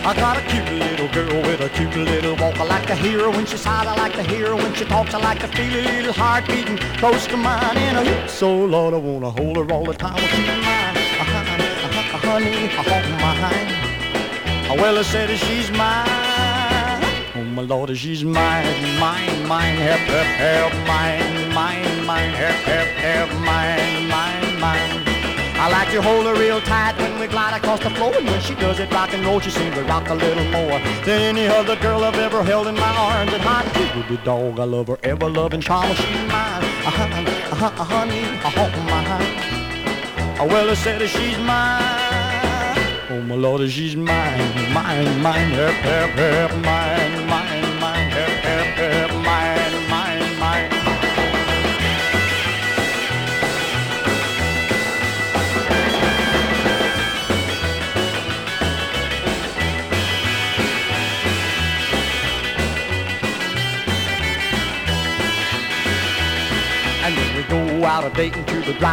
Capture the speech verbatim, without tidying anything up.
I got a cute little girl with a cute little walk. I like to hear her when she sighs, I like to hear her when she talks. I like to feel a little heart beating close to mine. And I hit so Lord, I wanna hold her all the time. Well, she's mine, uh-huh, uh-huh, honey, oh mine. Well, I said she's mine. Oh my Lord, she's mine, mine, mine, help, help, help, mine, mine, mine, help, help, help, mine, mine, mine. I like to hold her real tight when we glide across the floor. And when she does it rock and roll, she seems to rock a little more than any other girl I've ever held in my arms. And hot the dog, I love her, ever loving charm. She's mine, uh-huh, uh-huh, honey, oh mine. Well, I said she's mine. Oh my Lord, she's mine, mine, mine, help, help, help, mine, mine, mine, help, help, help, mine, mine, mine. And then we go out a dating to the drive.